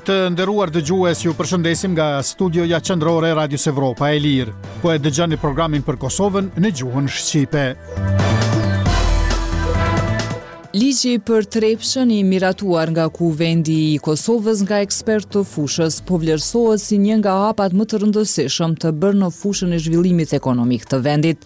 Të nderuar dëgjues, ju përshëndesim nga studioja qendrore e Radios Evropa e Lirë. Po e dëgjoni programin për Kosovën në gjuhën shqipe. Ligji për Trepshën I miratuar nga Kuvendi I Kosovës nga ekspert të fushës po vlerësohet si një nga hapat më të rëndësishëm të bërë në fushën e zhvillimit ekonomik të vendit.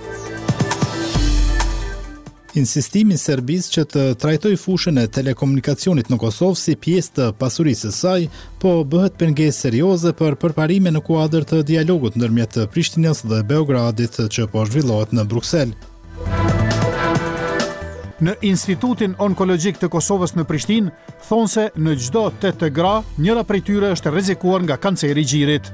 Insistimi I Serbisë që të trajtojë fushën e telekomunikacionit në Kosovë si pjesë të pasurisë së saj, po bëhet pengesë serioze për përparime në kuadër të dialogut ndërmjet Prishtinës dhe Beogradit që po zhvillohet në Bruksel. Në Institutin Onkologjik të Kosovës në Prishtinë, thonë se në çdo 8 gra, njëra prej tyre është rrezikuar nga kanceri I gjirit.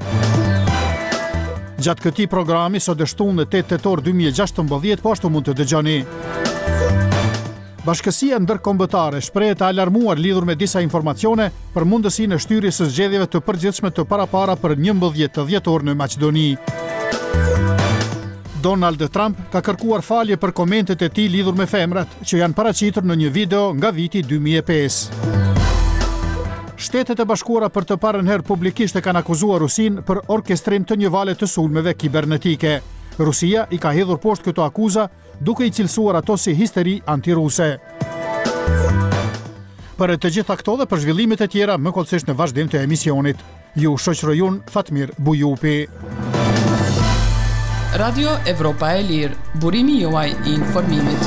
Gjatë këtij programi sot shtunë 8 tetor 2016, po ashtu mund të dëgjoni. Bashkësia ndërkombëtare shprehet të alarmuar lidhur me disa informacione për mundësinë e shtyrjes së zgjedhjeve të përgjithshme të parapara për 11 dhjetor në Maqedoni. Donald Trump ka kërkuar falje për komentet e tij lidhur me femrat që janë paraqitur në një video nga viti 2005. Shtetet e Bashkuara për të parën herë publikisht e kanë akuzuar Rusinë për orkestrim të një vale të sulmeve kibernetike. Rusia I ka hedhur poshtë këto akuza, duke I cilësuar ato si histeri antiruse. Për të gjitha këto dhe për zhvillimet e tjera, më kollësisht në vazhdim të emisionit. Ju shoqëroj unë Fatmir Bujupi. Radio Evropa e Lirë, burimi juaj I informimit.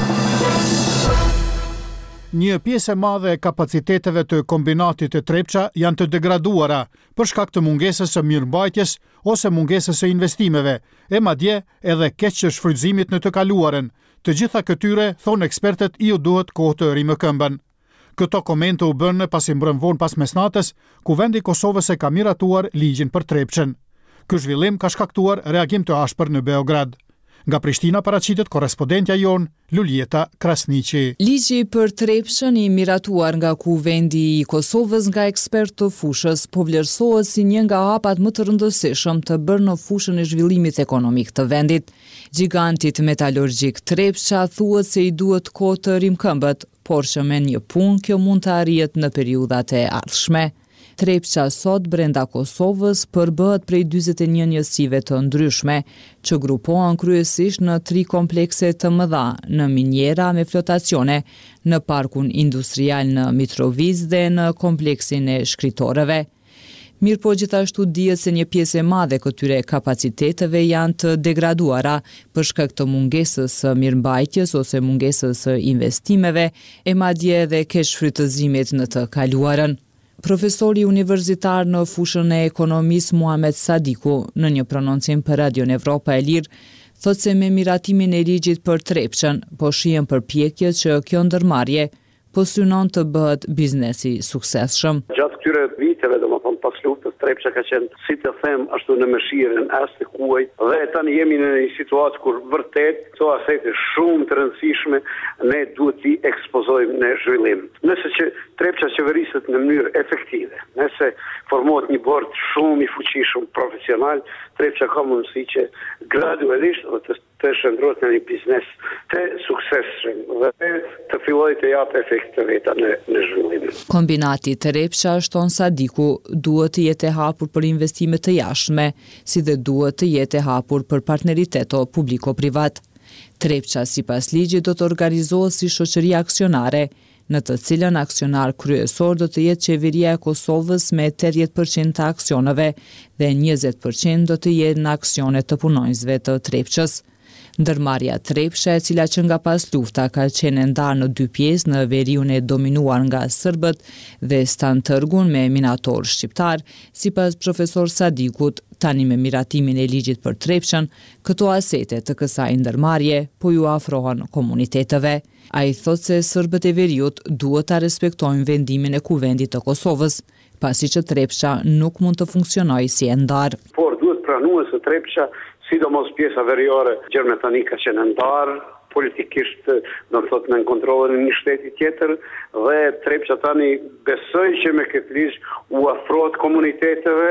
Një pjesë e madhe e kapaciteteve të kombinatit të Trepça janë të degraduara për shkak të mungesës së mirëmbajtjes ose mungesës së investimeve, e madje edhe keq shfrytëzimit në të kaluarën. Të gjitha këtyre, thonë ekspertët, I u duhet kohë të rimëkëmbën. Këto komente u bënë pasi mbrëm vonë pas mesnatës, Kuvendi I Kosovës e ka miratuar ligjin për Trepçën. Ky zhvillim ka shkaktuar reagim të ashpër në Beograd. Nga Prishtina paraqitet korrespondentja jon Luljeta Krasniqi. Ligji për Trepshën I miratuar nga Kuvendi I Kosovës nga ekspert të fushës po vlerësohet si një nga hapat më të rëndësishëm të bërë në fushën e zhvillimit ekonomik të vendit. Gigantit metalurgjik Trepça thuhet se I duhet kohë të rimkëmbët, por që me një punë kjo mund të arrihet në periudhat e ardhshme. Trepça sot brenda Kosovës përbëhet prej 41 njësive të ndryshme, që grupohen kryesisht në 3 komplekse të mëdha, në minjera me flotacione, në parkun industrial në Mitrovic dhe në kompleksin e shkritorëve. Mirë po gjithashtu dihet se një pjesë e madhe këtyre kapaciteteve janë të degraduara për shkak të mungesës së mirëmbajtjes ose mungesës së investimeve, e madje edhe keq shfrytëzimit në të kaluarën. Profesori universitar në fushën e ekonomisë Muhamet Sadiku, në një prononcim për Radion Evropa e Lirë, thotë se me miratimin e ligjit për Trepçën, po shihen përpjekjet që kjo ndërmarrje po synon të bëhet biznesi suksesshëm. Gjatë këtyre viteve, domethënë pas luftës, Trepça ka qenë, si të them, ashtu në mëshirën as të kuajt, dhe tani jemi në një situatë kur vërtet këto asete shumë të rëndësishme ne duhet t'i ekspozojmë në zhvillim. Nëse që Trepça qeveriset në mënyrë efektive, nëse formohet një bord shumë I fuqishëm profesional, Trepça ka mundësi që gradualisht të shndrohet në një biznes të suksesshëm dhe të fillojë të japë efekt të veta në zhvillim. Kombinati Trepça, shton Sadiku, duhet të jetë hapur për investime të jashtme, si dhe duhet të jetë hapur për partneriteto publiko-privat. Trepça sipas ligjit do të organizohet si shoqëri aksionare, në të cilën aksionar kryesor do të jetë qeveria e Kosovës me 80% të aksioneve dhe 20% do të jetë në aksione të punonjësve të Trepçës. Ndërmarrja Trepça, e cila që nga pas lufta ka qenë ndarë në 2 pjesë në veriun e dominuar nga serbët dhe Stantërgun me minator shqiptar, sipas profesor Sadikut, tani me miratimin e ligjit për Trepçën, këto asete të kësaj ndërmarrje po ju afrohen komuniteteve. Ai thotë se serbët e veriut duhet ta respektojnë vendimin e Kuvendit të Kosovës, pasi që Trepça nuk mund të funksionojë si e ndarë. Por duhet pranuar se Trepça, sidomos pjesa veriore gjermani ka qenë ndarë politikisht, do të thotë, në kontrollin e një shteti tjetër, dhe Trepça tani besoj që me këtë ligj u afrohet komuniteteve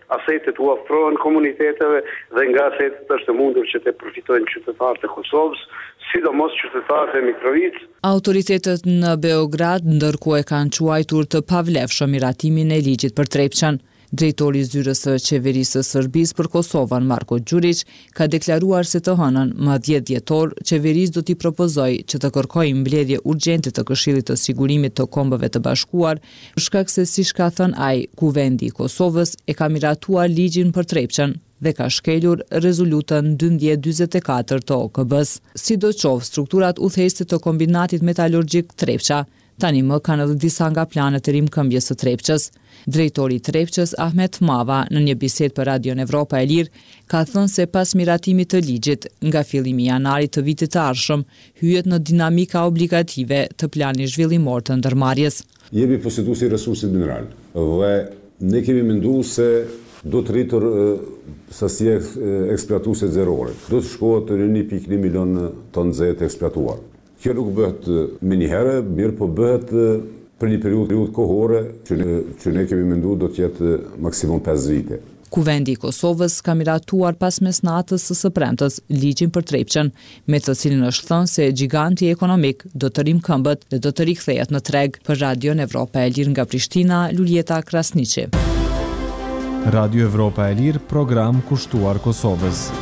asetet u ofrohen komuniteteve dhe nga asetet është mundur që të përfitojnë qytetarët e Kosovës, sidomos qytetarët e Mitrovicë. Autoritetet në Beograd ndërkohë e kanë quajtur të pavlefshëm miratimin e ligjit për Trepçën. Drejtori i zyrës së qeverisë së Serbisë për Kosovën, Marko Đurić, ka deklaruar se të hënën më 10 dhjetor qeverisë do t'i propozojë që të kërkojë mbledhje urgjente të Këshillit të Sigurimit të Kombeve të Bashkuar, për shkak se, siç ka thënë ai, Kuvendi i Kosovës e ka miratuar ligjin për Trepçën dhe ka shkelur rezolutën 1244 të OKB-s. Sidoqoftë, strukturat udhëheqëse të kombinatit metalurgjik Trepça tani më kanë edhe disa nga planet e rimkëmbjes së Trepçës. Drejtori i Trepçës, Ahmet Mava, në një bisedë për Radion Evropa e Lirë, ka thënë se pas miratimit të ligjit, nga fillimi i janarit të vitit të ardhshëm, hyhet në dinamika obligative të planit zhvillimor të ndërmarrjes. Jemi posjeduesi i resursit mineral dhe ne kemi menduar se do të rritur sasia eksploatuese zerore. Do të shkohet në 1.1 milion ton zet eksploatuar. Kjo nuk bëhet me një herë, mirë po bëhet për një periudhë kohore që ne kemi menduar do të jetë maksimum 5 vite. Kuvendi i Kosovës ka miratuar pas mesnatës së premtës ligjin për Trepçën, me të cilin është thënë se giganti ekonomik do të rimkëmbët dhe do të rikthehet në treg. Për Radion Evropa e Lirë nga Prishtina, Luljeta Krasniqi. Radio Evropa e Lirë, program kushtuar Kosovës.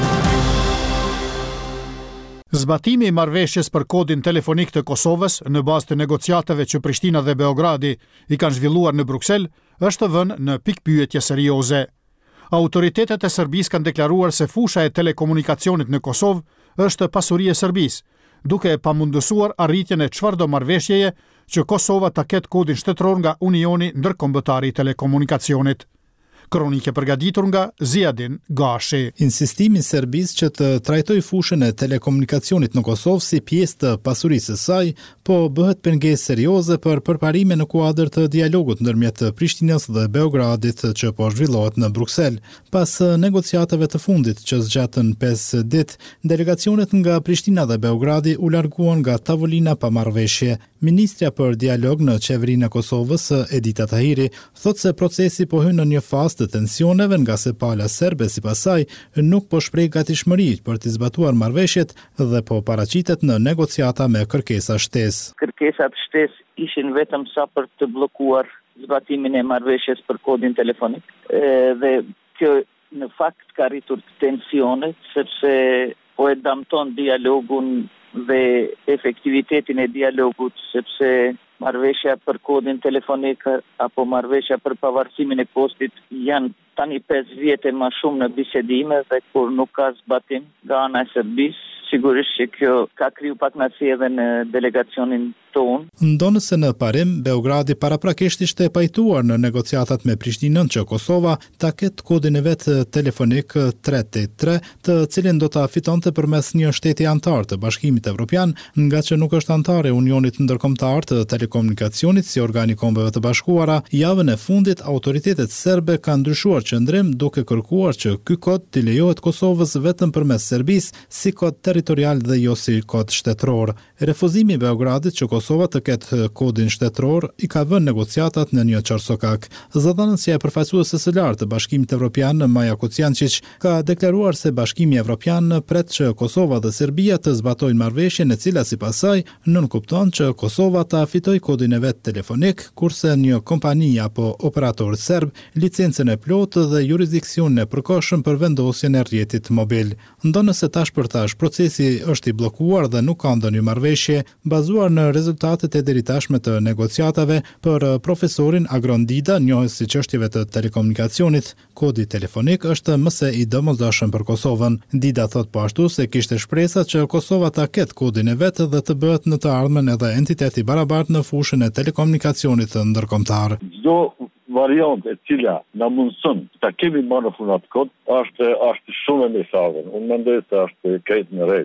Zbatimi i marrëveshjes për kodin telefonik të Kosovës në bazë të negociatave që Prishtina dhe Beogradi i kanë zhvilluar në Bruksel është vënë në pikpyetje serioze. Autoritetet e Serbisë kanë deklaruar se fusha e telekomunikacionit në Kosovë është pasuri e Serbisë, duke e pamundësuar arritjen e çfarëdo marrëveshjeje që Kosova ta ketë kodin shtetëror nga Unioni Ndërkombëtar i Telekomunikacionit. Kronike përgatitur nga Ziadin Gashi. Insistimi i Serbisë që të trajtojë fushën e telekomunikacionit në Kosovë si pjesë të pasurisë së saj, po bëhet pengesë serioze për përparime në kuadër të dialogut ndërmjet Prishtinës dhe Beogradit që po zhvillohet në Bruksel. Pas negociatave të fundit që zgjatën 5 ditë, delegacionet nga Prishtina dhe Beogradi u larguan nga tavolina pa marrëveshje. Ministrja për dialog në qeverinë e Kosovës, Edita Tahiri, thotë se procesi po hyn në një fazë të tensioneve nga se pala serbe sipas saj nuk po shpreh gatishmëri për të zbatuar marrëveshjet dhe po paraqitet në negociata me kërkesa shtesë. Kërkesat shtesë ishin vetëm sa për të bllokuar zbatimin e marrëveshjes për kodin telefonik. Dhe kjo në fakt ka rritur tensionet sepse po e damton dialogun dhe efektivitetin e dialogut, sepse marrëveshja për kodin telefonik apo marrëveshja për pavarësimin e kostit janë tani 5 vjete më shumë në bisedime dhe kur nuk ka zbatim nga ana e Serbisë, sigurisht që kjo ka kriju pakënaqësi edhe në delegacionin tonë. Ndonëse në parim, Beogradi paraprakisht ishte pajtuar në negociatat me Prishtinën që Kosova ta ketë kodin e vet telefonik 383, të cilin do ta fitonte përmes një shteti antar të Bashkimit Evropian, nga që nuk është antar e Unionit Ndërkombëtar të Telekomunikacionit si organi i Kombeve të Bashkuara. Javën e fundit autoritetet serbe kanë ndryshuar qëndrim duke kërkuar që ky kod t'i lejohet Kosovës vetëm përmes Serbisë si kod territorial dhe jo si kod shtetëror. Refuzimi i Beogradit që Kosova të ketë kodin shtetëror i ka vënë negociatat në një çarsokak. Zëdhënësja e përfaqësuese së lartë të Bashkimit Evropian, Maja Kociančić, ka deklaruar se Bashkimi Evropian pret që Kosova dhe Serbia të zbatojnë marrëveshjen e cila sipas saj nënkupton që Kosova ta fitojë kodin e vet telefonik, kurse një kompani apo operator serb licencën e plotë dhe jurisdiksionin e përkohshëm për vendosjen e rrjetit mobil. Ndonëse tash për tash procesi është i bllokuar dhe nuk ka ndonjë marrëveshje bazuar në rezultatet e deritashme të negociatave, për profesorin Agron Dida, njohës si çështjeve të telekomunikacionit, kodi telefonik është më së i domosdoshëm për Kosovën. Dida thot po ashtu se kishte shpresa që Kosova ta ketë kodin e vet dhe të bëhet në të ardhmen edhe entitet i barabartë në fushën e telekomunikacionit ndërkombëtar. Çdo variante e cila na mundson ta kemi marrë në punat kod është shumë e mesazën. Unë mendoj se është krejt në rregull. Po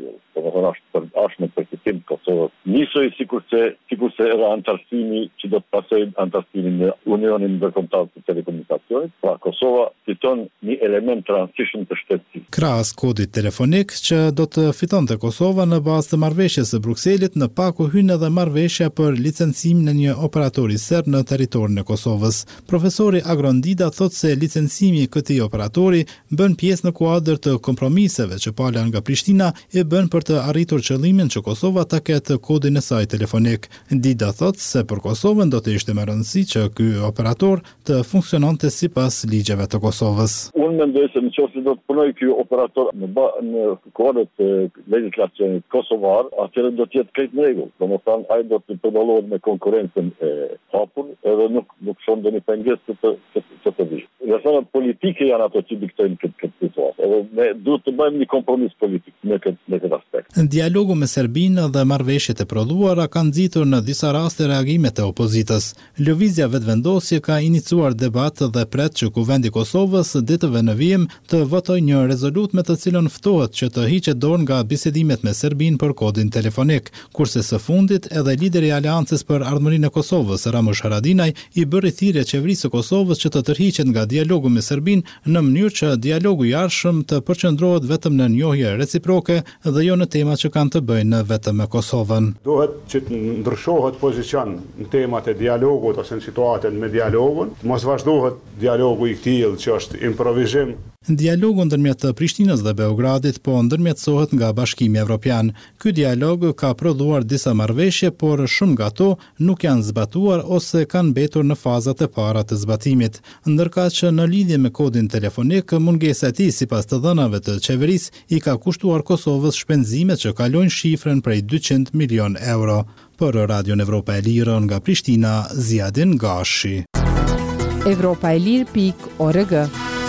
është në përfitim të Kosovës. Nisoj sikurse era antarësimi që do të pasojë antarësimin në Unionin Ndërkombëtar të Telekomunikacionit, pra Kosova fiton një element të rëndësishëm të shtetësisë. Krahas kodit telefonik që do të fitonte Kosova në bazë të marrëveshjes së Brukselit, në paku hyn edhe marrëveshja për licencimin e një operatori serb në territorin e Kosovës. Profesori Agrondida thotë se licencimi i këtij operatori bën pjesë në kuadër të kompromiseve që pala nga Prishtina e bën për të arritur qëllimin që Kosova ta ketë kodin e saj telefonik. Dida thotë se për Kosovën do të ishte më rëndësi që ky operator të funksiononte sipas ligjeve të Kosovës. Unë mendoj se nëse do të punojë ky operator në kuadër të legjislacionit kosovar, atëherë do të jetë krejt në rregull. Domethënë ai do të përdalohet me konkurrencën e hapur edhe nuk shon ndonjë pengesë të vijë. Rrethana politike janë ato që diktojnë këtë situatë. Edhe ne duhet të bëjmë një kompromis politik në këtë aspekt. Dialogu me Serbinë dhe marrëveshjet e prodhuara kanë nxitur në disa raste reagimet e opozitës. Lëvizja Vetvendosje ka iniciuar debat dhe pret që Kuvendi i Kosovës ditëve në vijim të votojë një rezolut me të cilën ftohet që të hiqet dorë nga bisedimet me Serbinë për kodin telefonik, kurse së fundit edhe lideri i Aleancës për Ardhmërinë e Kosovës, Ramush Haradinaj, i bëri thirrje qeverisë së Kosovës që të tërhiqet nga dialogu me Serbinë në mënyrë që dialogu i arshëm të përqendrohet vetëm në njohje reciproke dhe jo në tema që kanë të bëjnë vetëm me Kosovën. Duhet që të ndryshohet pozicion në temat e dialogut ose në situatën me dialogun, mos vazhdohet dialogu i tillë që është improvizim. Dialogu ndërmjet Prishtinës dhe Beogradit po ndërmjetësohet nga Bashkimi Evropian. Ky dialog ka prodhuar disa marrëveshje, por shumë nga ato nuk janë zbatuar ose kanë mbetur në fazat e para të zbatimit. Ndërkaq që në lidhje me kodin telefonik, mungesa e tij sipas të dhënave të qeverisë i ka kushtuar Kosovës shpenzime që kalojnë shifrën prej 200 milion euro. Për Radion Evropa e Lirë nga Prishtina, Ziadin Gashi. Evropaelir.org.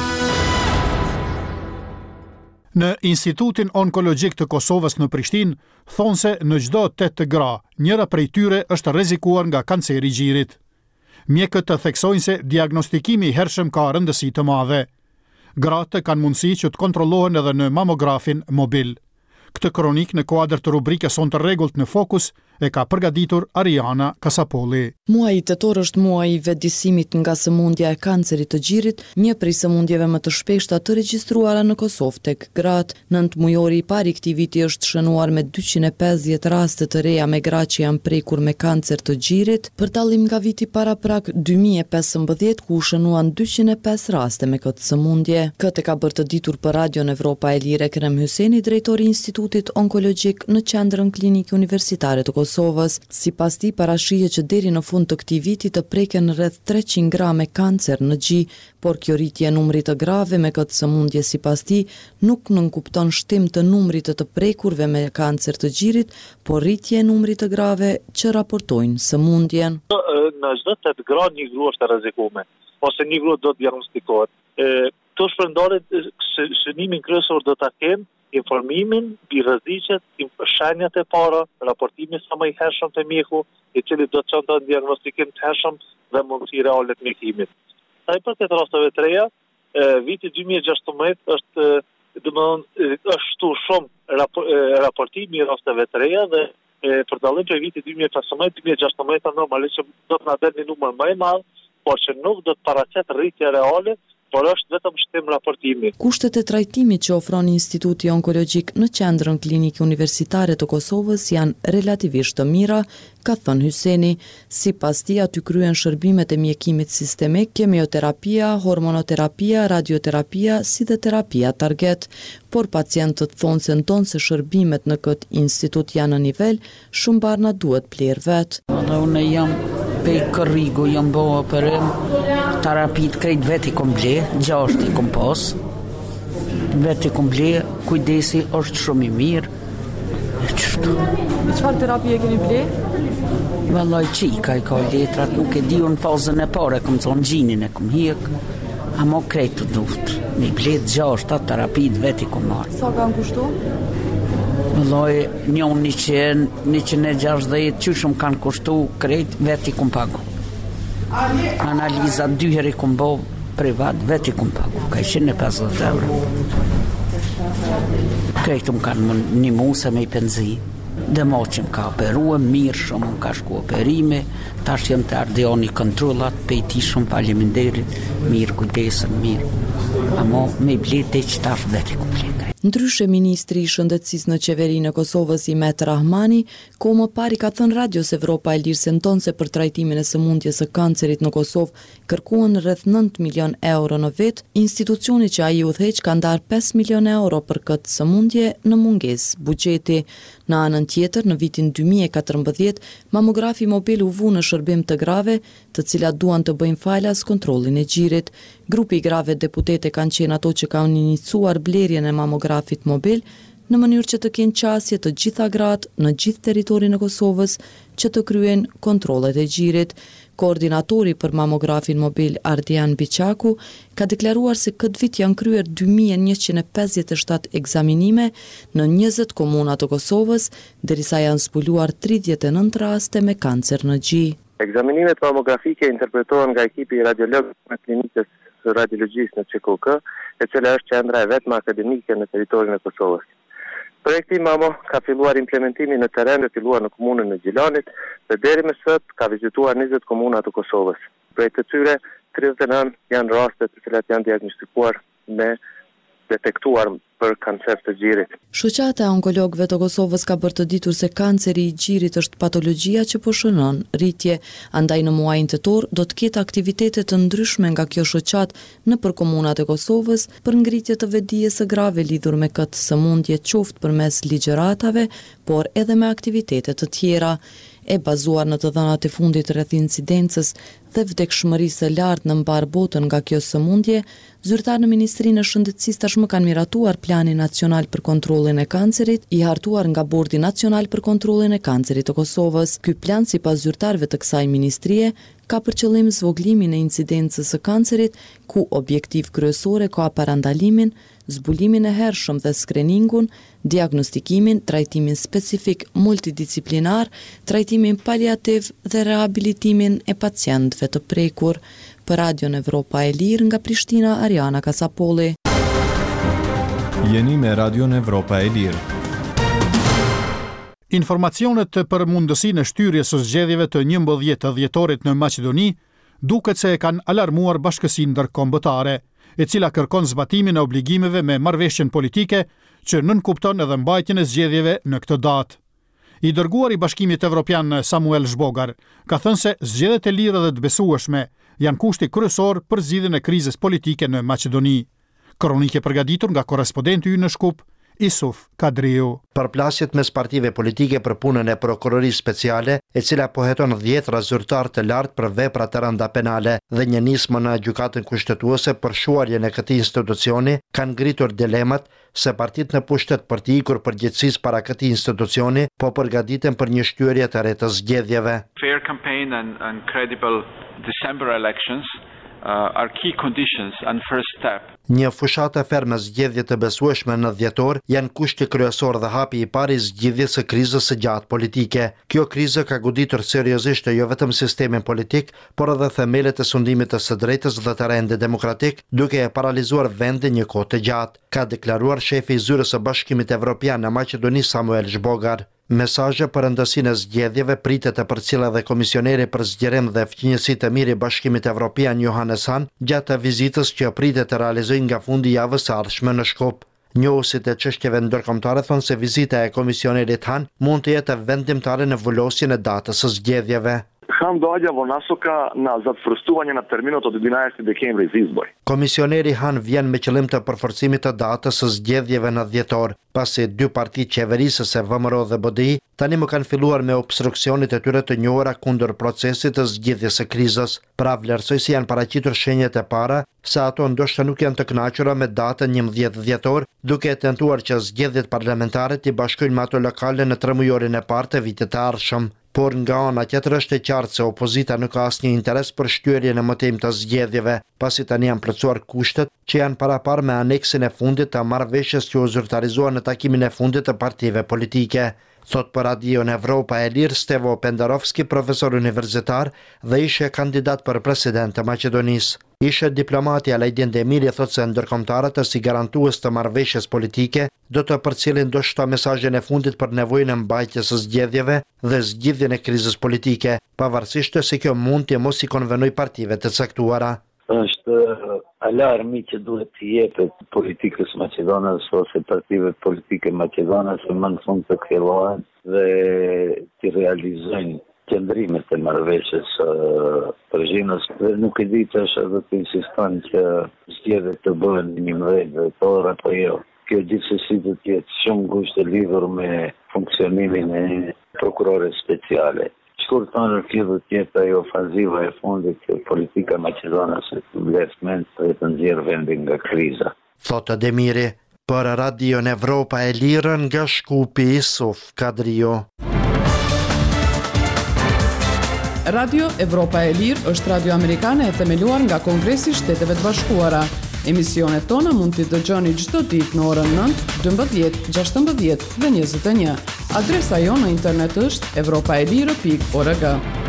Në Institutin Onkologjik të Kosovës në Prishtinë, thonë se në çdo 8 gra, njëra prej tyre është rrezikuar nga kanceri i gjirit. Mjekët të theksojnë se diagnostikimi i hershëm ka rëndësi të madhe. Gratë kanë mundësi që të kontrollohen edhe në mamografin mobil. Këtë kronik në kuadër të rubrikës Son të rregullt në Fokus e ka përgatitur Ariana Kasapolli. Muaji tetor është muaji i vetëdijsimit nga sëmundja e kancerit të gjirit, një prej sëmundjeve më të shpeshta të regjistruara në Kosovë tek gratë. Nëntmujori i parë i këtij viti është shënuar me 250 raste të reja me gra që janë prekur me kancer të gjirit, për dallim nga viti paraprak 2015 ku u shënuan 205 raste me këtë sëmundje. Këtë ka bërë të ditur për Radion Evropa e Lirë Ekrem Hysseni, drejtori i Institutit Onkologjik në Qendrën Klinike Universitare të Kosovës. Sipas tij, parashihet që deri në fund të këtij viti të preken rreth 300 gra me kancer në gjë, por kjo rritje e numrit të grave me këtë sëmundje sipas tij nuk nënkupton shtim të numrit të prekurve me kancer të gjirit, por rritje e numrit të grave që raportojnë sëmundjen. Në çdo 8 gra një grua është e rrezikuar, ose një grua do të diagnostikohet. Këto shpërndarje shënimin kryesor do ta kenë informimin mbi rreziqet, shenjat e para, raportimin sa më i hershëm të mjeku, i cili do të çonte diagnostikim të hershëm dhe mundësi reale të mjekimit. Sa i përket rasteve të reja, viti 2016 është shtu shumë raportimi i rasteve të reja dhe për dallim që viti 2015-2016 normalisht do të na dalë një numër më i madh, por që nuk do të paraqet rritje reale, por është vetëm shtim raportimi. Kushtet e trajtimit që ofron Instituti Onkologjik në Qendrën Klinike Universitare të Kosovës janë relativisht të mira, ka thënë Hysseni. Sipas tij, aty kryen shërbimet e mjekimit sistemik, kemioterapia, hormonoterapia, radioterapia, si dhe terapia target, por pacientët thonë se ndonë se shërbimet në këtë institut janë në nivel, shumë barna duhet pler vetë. Unë jam pe Kërrigu, jam bo operim, terapit krejt veti kom ble, 6 i kom pas, veti kom ble, kujdesi është shumë i mirë. Çfarë terapie keni ble? Vallaj qika i ka letrat, nuk e di unë fazën e pare, kom thonë gjinin e kom hik, a mo krejt të duft. Mi ble 6 terapit veti kom marë. Sa kanë kushtu? Vallaj 160, që shumë kanë kushtu krejt veti kom pagu. Analiza 2 herë kom bo privat, veti kom pagu, ka 150 euro. Krejtë më kanë një muse me I penzi. Dhe mo që më ka operua, mirë shumë më ka shku operime, tash jam të ardeoni kontrollat, pejti shumë faleminderit, mirë kujdesën, mirë. Amo me blete që tash veti komplet. Ndryshe ministri I shëndetësisë në qeverinë e Kosovës Imet Rahmani, ko më pari ka thënë Radios Evropa e Lirë se ntonse për trajtimin e sëmundjes së kancerit në Kosovë kërkuan rreth 9 milion euro në vit, institucioni që ai udhëheq ka ndarë 5 milion euro për këtë sëmundje në mungesë buxheti. Në anën tjetër, në vitin 2014, mamografi mobil u vu në shërbim të grave, të cilat duan të bëjnë falas kontrollin e gjirit. Grupi I grave deputete kanë qenë ato që kanë iniciuar blerjen e mamografit mobil në mënyrë që të kenë qasje të gjitha gratë në gjithë territorin e Kosovës që të kryen kontrollet e gjirit. Koordinatori për mamografin mobil Ardian Biçaku ka deklaruar se këtë vit janë kryer 2157 ekzaminime në 20 komuna të Kosovës, derisa janë zbuluar 39 raste me kancer në gji. Ekzaminimet mamografike interpretohen nga ekipi I radiologëve të klinikës së radiologjisë në QKK, e cila është qendra e vetme akademike në territorin e Kosovës. Projekti Mamo ka filluar implementimin në terren, filluar në komunën e Gjilanit dhe deri më sot ka vizituar 20 komuna të Kosovës. Prej të tyre 39 janë raste të cilat janë diagnostikuar me detektuar për kancer të gjirit. Shoqata e onkologëve të Kosovës ka bërë të ditur se kanceri I gjirit është patologjia që po shënon rritje, andaj në muajin tetor do të ketë aktivitete të ndryshme nga kjo shoqatë nëpër komunat e Kosovës për ngritje të vetdijes së grave lidhur me këtë sëmundje, qoftë përmes ligjëratave, por edhe me aktivitete të tjera. E bazuar në të dhënat e fundit rreth incidencës dhe vdekshmërisë së lartë në mbar botën nga kjo sëmundje, zyrtarë në Ministrinë e Shëndetësisë tashmë kanë miratuar Planin Nacional për Kontrollin e Kancerit, I hartuar nga Bordi Nacional për Kontrollin e Kancerit të Kosovës. Ky plan, sipas zyrtarëve të kësaj ministrie, ka për qëllim zvoglimin e incidencës së kancerit, ku objektiv kryesore ka parandalimin, zbulimin e hershëm dhe skreningun, diagnostikimin, trajtimin specifik multidisciplinar, trajtimin paliativ dhe rehabilitimin e pacientëve të prekur. Për Radion Evropa e Lirë nga Prishtina, Ariana Kasapolli. Jeni me Radion Evropa e Lirë. Informacionet për mundësinë e shtyrjes së zgjedhjeve të 11 dhjetorit në Maqedoni duket se e kanë alarmuar Bashkësinë Ndërkombëtare, e cila kërkon zbatimin e obligimeve me marrëveshjen politike që nënkupton edhe mbajtjen e zgjedhjeve në këtë datë. I dërguar I Bashkimit Evropian Samuel Zhbogar ka thënë se zgjedhjet e lira dhe të besueshme janë kushti kryesor për zgjidhjen e krizës politike në Maqedoni. Kronikë e përgatitur nga korrespondenti ynë në Shkup, Isuf Kadriu. Përplasjet mes partive politike për punën e prokurorisë speciale, e cila po heton 10 zyrtar të lartë për vepra të rënda penale dhe një nismë në gjykatën kushtetuese për shuarjen e këtij institucioni, kanë ngritur dilemat se partitë në pushtet për të ikur përgjegjësisë para këtij institucioni po përgatiten për një shtyerje të re të zgjedhjeve. Fair campaign and credible December elections are key conditions and first step. Një fushatë ferme zgjedhje të besueshme në dhjetor janë kushti kryesor dhe hapi I parë I zgjidhjes së krizës së gjatë politike. Kjo krizë ka goditur seriozisht jo vetëm sistemin politik, por edhe themelet e sundimit të së drejtës dhe të rendit demokratik, duke e paralizuar vendin një kohë të gjatë, ka deklaruar shefi I zyrës së Bashkimit Evropian në Maqedoni Samuel Zhbogar. Mesazhe për rëndësinë e zgjedhjeve pritet të përcjellë edhe komisioneri për zgjerim dhe fqinjësi të mirë I Bashkimit Evropian Johannes Hahn gjatë vizitës që pritet të realizojë nga fundi I javës së ardhshme në Shkup. Njohësit e çështjeve ndërkombëtare thonë se vizita e komisionerit Hahn mund të jetë vendimtare në vulosjen e datës së zgjedhjeve. Kam dođa vo nasoka na zatvrstuanje na terminot od 11 dekembrit za izbor. Komisioneri Hahn vjen me qëllim të përforcimit të datës së zgjedhjeve në dhjetor, pasi dy partitë qeverisëse VMRO dhe BDI tani më kanë filluar me obstruksionit e tyre të njohura kundër procesit të zgjidhjes së krizës. Pra vlerësoj se janë paraqitur shenjat e para se ato ndoshta nuk janë të kënaqura me datën 11 dhjetor, duke tentuar që zgjedhjet parlamentare t'i bashkojnë me ato lokale në 3 mujorin e parë të vitit të ardhshëm. Por nga ana tjetër është e qartë se opozita nuk ka asnjë interes për shtyerjen e mëtejmë të zgjedhjeve, pasi tani janë plotësuar kushtet që janë parapar me aneksin e fundit të marrëveshjes që u zyrtarizua në takimin e fundit të partive politike. Thot për Radio Evropa e Lirë Stevo Pendarovski, profesor universitar dhe ishe kandidat për president të Maqedonisë. Ishe diplomati Alajdin Demiri thot se ndërkombëtarët si garantues të marrëveshjes politike do të përcjellin ndoshta mesazhin e fundit për nevojën e mbajtjes së zgjedhjeve dhe zgjidhjen e krizës politike, pavarësisht se kjo mund të mos i konvenoj partive të caktuara. Është alarmi që duhet të jepet politikës maqedonas ose partive politike maqedonas që më në fund të kthjellohen dhe të realizojnë qëndrimet e marrëveshjes regjimës. Dhe nuk e di tash edhe të insiston që zgjedhjet të bëhen në 11 dhjetor apo jo. Kjo gjithsesi do të jetë shumë ngushtë e lidhur me funksionimin e prokurorit speciale. Shkur tonë kjo do të jetë ajo ofanziva e fundit që politika maqedonase të mbledhment dhe të nxjerrë vendin nga kriza. Thotë Demiri, për Radio Evropa e Lirë nga Shkupi Isuf Kadrio. Radio Evropa e Lirë është radio amerikane e themeluar nga Kongresi i Shteteve të Bashkuara. Emisionet tona mund t'i dëgjoni çdo ditë në orën 9, 12, 16 dhe 21. Adresa jo në internet është evropaelire.org.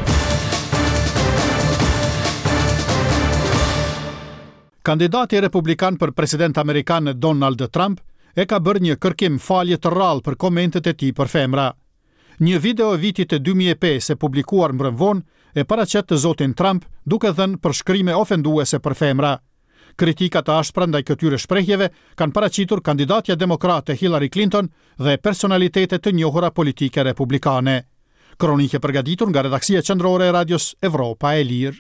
Kandidati republikan për president amerikan Donald Trump e ka bërë një kërkim falje të rrallë për komentet e tij për femra. Një video e vitit e 2005 e publikuar mbrëmvon e paraqet të zotin Trump duke dhënë përshkrime ofenduese për femra. Kritikat të ashpra ndaj këtyre shprehjeve kanë paraqitur kandidatja demokrate Hillary Clinton dhe personalitete të njohura politike republikane. Kronike përgatitur nga redaksia qendrore e radios Evropa e Lirë.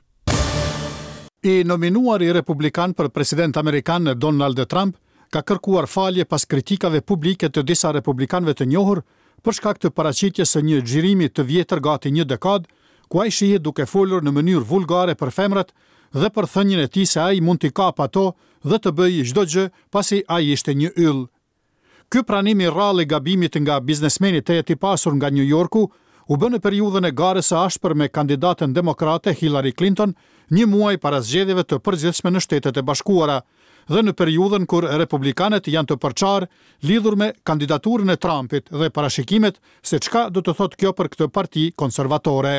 I nominuari republikan për president amerikan Donald Trump ka kërkuar falje pas kritikave publike të disa republikanëve të njohur për shkak të paraqitjes së një xhirimi të vjetër gati një dekadë, ku ai shihet duke folur në mënyrë vulgare për femrat dhe për thënien e tij se ai mund t'i kapë ato dhe të bëjë çdo gjë pasi ai ishte një yll. Ky pranim i rrallë i gabimit nga biznesmeni të jetë i pasur nga New Yorku u bë në periudhën e garës së ashpër me kandidatën demokrate Hillary Clinton, një muaj para zgjedhjeve të përgjithshme në Shtetet e Bashkuara, dhe në periudhën kur republikanët janë të përçarë lidhur me kandidaturën e Trumpit dhe parashikimet se çka do të thotë kjo për këtë parti konservatore.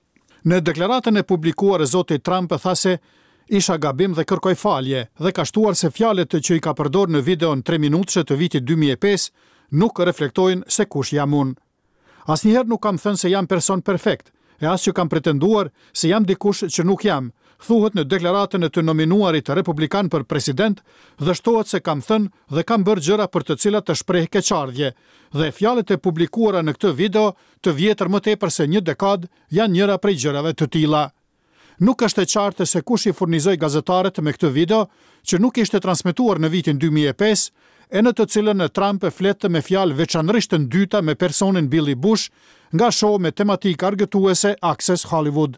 Në deklaratën e publikuar e zotit Trump tha se isha gabim dhe kërkoj falje dhe ka shtuar se fjalët që i ka përdorur në videon 3 minutëshe të vitit 2005 nuk reflektojnë se kush jam unë. Asnjëherë nuk kam thënë se jam person perfekt, e as që kam pretenduar se jam dikush që nuk jam, thuhet në deklaratën e të nominuarit republikan për president dhe shtohet se kam thënë dhe kam bërë gjëra për të cilat të shpreh keqardhje, dhe fjalët e publikuara në këtë video të vjetër më tepër se një dekadë janë njëra prej gjërave të tilla. Nuk është e qartë se kush i furnizoi gazetarët me këtë video, që nuk ishte transmetuar në vitin 2005, e në të cilën Trump e fletë me fjalë veçanërisht të ndyta me personin Billy Bush nga show me tematikë argëtuese Access Hollywood.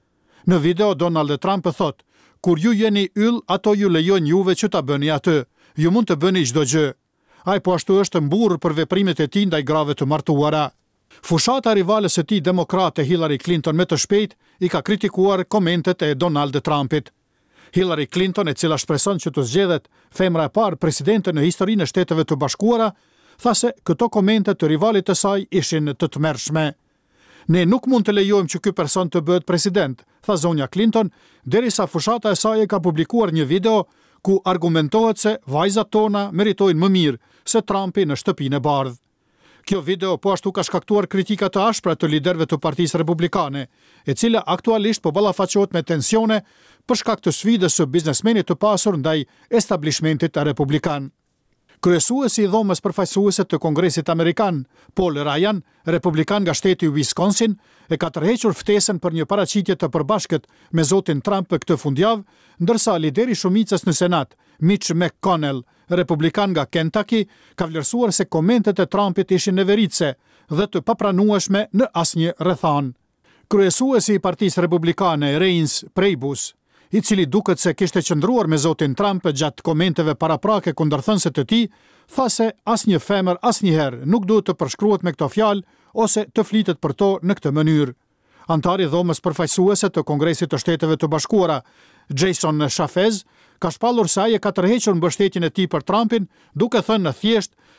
Në video Donald Trump thot: "Kur ju jeni yll, ato ju lejojnë juve që ta bëni atë. Ju mund të bëni çdo gjë." Ai po ashtu është mburr për veprimet e tij ndaj grave të martuara. Fushata rivales së tij demokrate Hillary Clinton me të shpejt i ka kritikuar komentet e Donald Trumpit. Hillary Clinton, e cila shpreson që të zgjedhet femra e parë presidente në historinë e Shteteve të Bashkuara, tha se këto komente të rivalit të saj ishin të tmerrshme. "Ne nuk mund të lejojmë që ky person të bëhet president", tha zonja Clinton, derisa fushata e saj ka publikuar një video ku argumentohet se vajzat tona meritojnë më mirë se Trumpi në shtëpinë e bardhë. Kjo video po ashtu ka shkaktuar kritika të ashpra të liderëve të Partisë Republikane, e cila aktualisht po ballafaqohet me tensione për shkak të sfidës së biznesmenit të pasur ndaj establishmentit republikan. Kryesuesi i dhomës përfaqësuese të Kongresit Amerikan, Paul Ryan, republikan nga shteti Wisconsin, e ka tërhequr ftesën për një paraqitje të përbashkët me zotin Trump këtë fundjavë, ndërsa lideri i shumicës në Senat, Mitch McConnell, republikan nga Kentucky, ka vlerësuar se komentet e Trumpit ishin neveritse dhe të papranueshme në asnjë rrethanë. Kryesuesi i Partisë Republikane, Reince Priebus, i cili duket se kishte qëndruar me zotin Trump gjatë komenteve paraprake kundërthënëse të tij, tha se asnjë femër asnjëherë nuk duhet të përshkruhet me këto fjalë ose të flitet për to në këtë mënyrë. Antari i dhomës përfaqësuese të Kongresit të Shteteve të Bashkuara, Jason Chaffetz, ka shpallur se ai e ka tërhequr mbështetjen e tij për Trumpin, duke thënë thjesht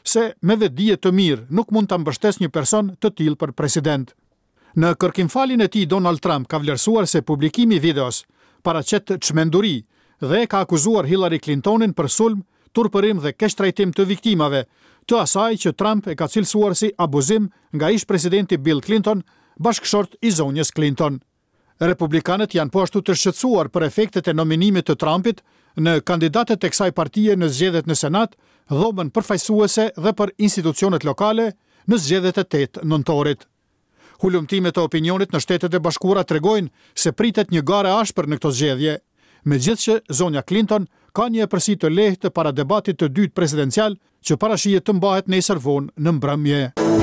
se me vetdije të mirë nuk mund ta mbështes një person të tillë për president. Në kërkimfalin e tij Donald Trump ka vlerësuar se publikimi i videos paraqet çmenduri dhe ka akuzuar Hillary Clintonin për sulm, turpërim dhe keqtrajtim të viktimave, të asaj që Trump e ka cilësuar si abuzim nga ish-presidenti Bill Clinton, bashkëshort i zonjës Clinton. Republikanët janë po ashtu të shqetësuar për efektet e nominimit të Trumpit në kandidatët e kësaj partie në zgjedhjet në Senat, dhomën përfaqësuese dhe për institucionet lokale në zgjedhjet e 8 nëntorit. Hulumtimet e opinionit në Shtetet e Bashkuara tregojnë se pritet një gare ashpër në këto zgjedhje, megjithëse zonja Clinton ka një epërsi të lehtë para debatit të dytë presidencial që parashihet të mbahet nesër vonë në mbrëmje.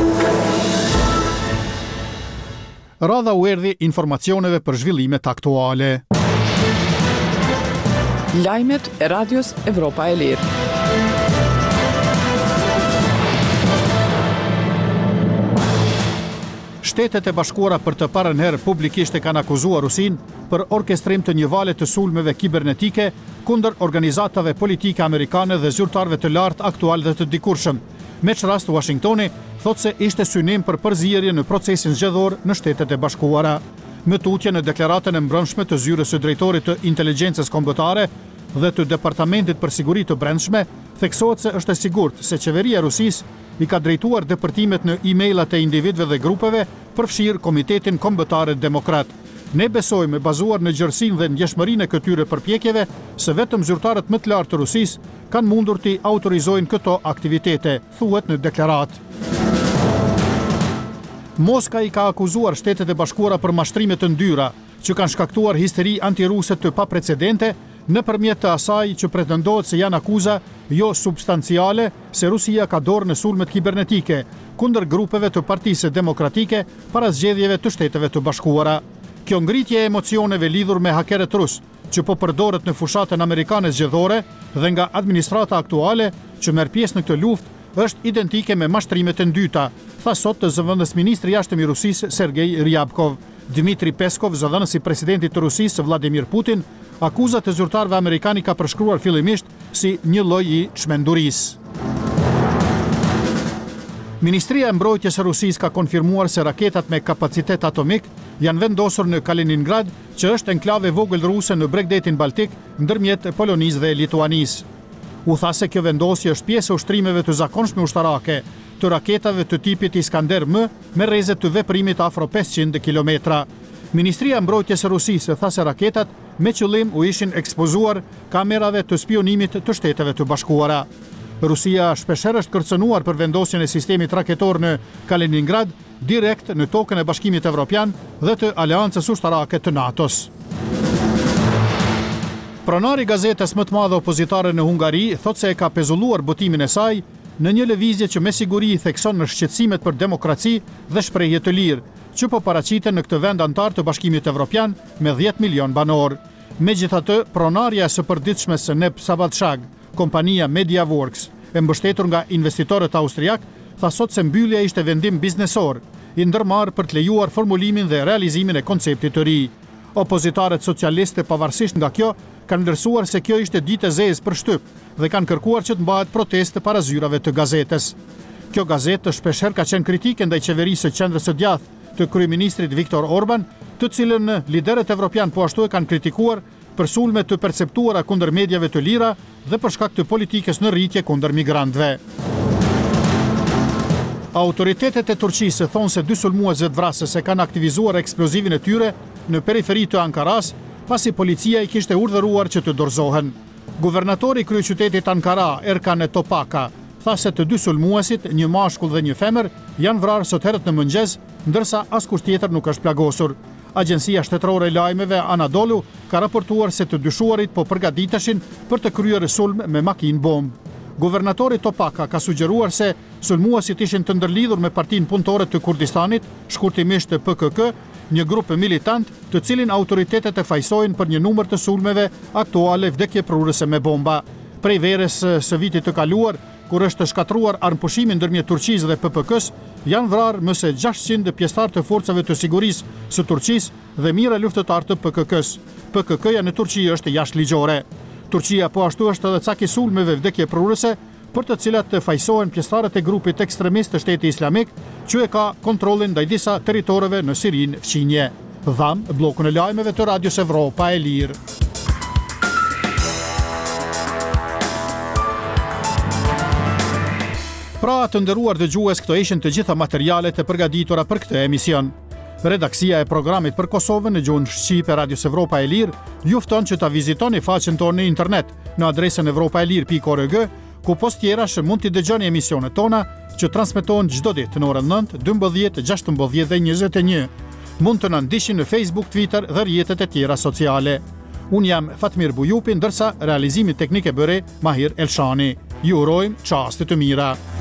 Radha u erdhi informacioneve për zhvillimet aktuale. Lajmet e Radios Evropa e Lirë. Shtetet e Bashkuara për të parën herë publikisht e kanë akuzuar Rusinë për orkestrim të një vale të sulmeve kibernetike kundër organizatave politike amerikane dhe zyrtarëve të lartë aktual dhe të dikurshëm. Me që rast Washingtoni thot se ishte synim për përzierje në procesin zgjedhor në Shtetet e Bashkuara. Me tutje në deklaratën e mbrëmshme të zyrës së drejtorit të inteligjencës kombëtare dhe të Departamentit për Siguri të Brendshme, theksohet se është e sigurt se qeveria e Rusisë i ka drejtuar depërtimet në e-mailat e individëve dhe grupeve përfshirë Komitetin Kombëtar Demokrat. Ne besojmë, bazuar në gjerësinë dhe ndjeshmërinë e këtyre përpjekjeve, se vetëm zyrtarët më të lartë të Rusisë kanë mundur të autorizojnë këto aktivitete, thuhet në deklaratë. Moska i ka akuzuar Shtetet e Bashkuara për mashtrime të ndyra, që kanë shkaktuar histeri antiruse të paprecedente nëpërmjet të asaj që pretendohet se janë akuza jo substanciale se Rusia ka dorë në sulmet kibernetike kundër grupeve të Partisë Demokratike para zgjedhjeve të Shteteve të Bashkuara. Kjo ngritje e emocioneve lidhur me hakerët rus, që po përdoret në fushatën amerikane zgjedhore dhe nga administrata aktuale që merr pjesë në këtë luftë, është identike me mashtrimet e dyta, tha sot zëvendës ministri i jashtëm i Rusisë Sergej Ryabkov. Dmitri Peskov, zëvendësi i presidentit të Rusisë Vladimir Putin, akuzat e zyrtarëve amerikanë ka përshkruar fillimisht si një lloj i çmendurisë. Ministria e Mbrojtjes së Rusisë ka konfirmuar se raketat me kapacitet atomik janë vendosur në Kaliningrad, që është enklave vogël ruse në bregdetin Baltik, ndërmjet Polonisë dhe Lituanisë. U tha se kjo vendosje është pjesë e ushtrimeve të zakonshme ushtarake të raketave të tipit Iskander-M me rrezet të veprimit afro 500 kilometra. Ministria e Mbrojtjes së Rusisë tha se raketat me qëllim u ishin ekspozuar kamerave të spionimit të Shteteve të Bashkuara. Rusia shpeshherë është kërcënuar për vendosjen e sistemit raketor në Kaliningrad, direkt në tokën e Bashkimit Evropian dhe të Aleancës Ushtarake të NATO-s. Pronari gazetës më të madhe opozitare në Hungari thot se e ka pezulluar botimin e saj në një lëvizje që me siguri i thekson në shqetësimet për demokraci dhe shprehje të lirë, që po paraqiten në këtë vend antar të Bashkimit Evropian me 10 milion banor. Megjithatë, pronarja së përditshme së Neb Sabatshag, kompania MediaWorks, e mbështetur nga investitorët austriak, tha sot se mbyllja ishte vendim biznesor, i ndërmarrë për të lejuar formulimin dhe realizimin e konceptit të ri. Opozitarët socialistë, pavarësisht nga kjo, kanë ndërsuar se kjo ishte ditë e zezë për shtyp dhe kanë kërkuar që të mbahet protestë para zyrave të gazetës. Kjo gazetë shpeshherë ka qenë kritike ndaj qeverisë së qendrës së djathtë të kryeministrit Viktor Orban, të cilën liderët evropian po ashtu e kanë kritikuar për sulme të perceptuara kundër mediave të lira dhe për shkak të politikës në rritje kundër migrantëve. Autoritetet e Turqisë thonë se 2 sulmuesve të vrasës e kanë aktivizuar eksplozivin e tyre në periferi të Ankaras, pasi policia i kishte urdhëruar që të dorëzohen. Guvernatori i kryeqytetit Ankara, Erkan Topaka, tha se të 2 sulmuesit, një mashkull dhe një femër, janë vrarë sot herët në mëngjes, ndërsa askush tjetër nuk është plagosur. Agjencia shtetërore e lajmeve Anadolu ka raportuar se të dyshuarit po përgatiteshin për të kryer sulm me makinë bombë. Guvernatori Topaka ka sugjeruar se sulmuesit ishin të ndërlidhur me Partinë Punëtore të Kurdistanit, shkurtimisht të PKK, një grup militant të cilin autoritetet e fajsojnë për një numër të sulmeve aktuale vdekjeprurëse me bomba. Prej verës së vitit të kaluar, kur është shkatruar armëpushimi ndërmjet Turqisë dhe PPK-s, janë vrarë më se 600 pjesëtar të forcave të sigurisë së Turqisë dhe mijëra luftëtar të PKK-s. PKK-ja në Turqi është jashtëligjore. Turqia po ashtu është edhe cak i sulmeve vdekjeprurëse për të cilat fajsohen pjesëtarët e grupit ekstremist të Shteti Islamik, që e ka kontrollin ndaj disa territoreve në Sirin fqinje. Dham bllokun e lajmeve të Radios Evropa e Lirë. Pra të nderuar dëgjues, këto ishin të gjitha materialet e përgatitura për këtë emision. Redaksia e programit për Kosovën në gjuhën shqipe Radios Evropa e Lirë ju fton që ta vizitoni faqen tonë në internet në adresën evropaelir.org, ku post tjerash mund t'i dëgjoni emisionet tona që transmetohen çdo ditë në orën 9, 12, 16 dhe 21. Mund të na ndiqni në Facebook, Twitter dhe rrjetet e tjera sociale. Unë jam Fatmir Bujupi, ndërsa realizimi teknik e bëre Mahir Elshani. Ju urojmë çaste të mira.